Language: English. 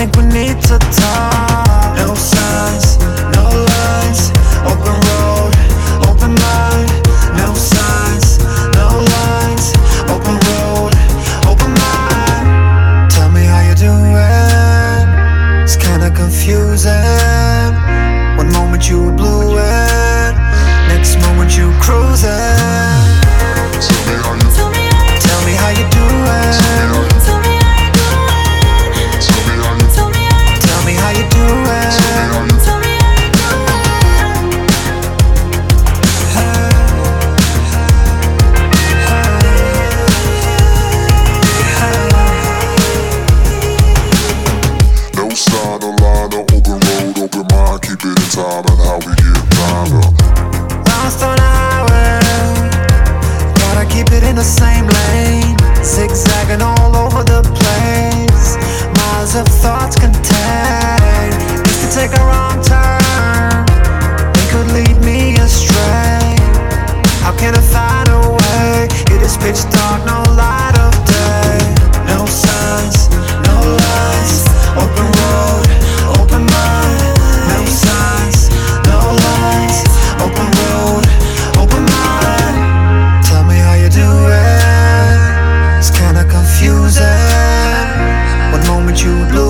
think we need to talk. No signs, no lines, open road, open mind. No signs, no lines, open road, open mind. Tell me how you doing, it's kinda confusing. One moment you were blueing, next moment you cruising. Tell me how you doing. Tell me how you doing. Tell me how you doing. Tell me how you doing. No sign, no line, no open road, open mind, keep it in time and how we get lined up. Lost on a highway, gotta keep it in the same lane. Zigzagging all over the place, miles of thoughts contained. Used to take a wrong turn, they could lead me astray. How can I find a way? It is pitch dark, no light of day. No signs, no lights, open road, open mind. No signs, no lights, open road, open mind. Tell me how you do it, it's kinda confusing. One moment you were blue,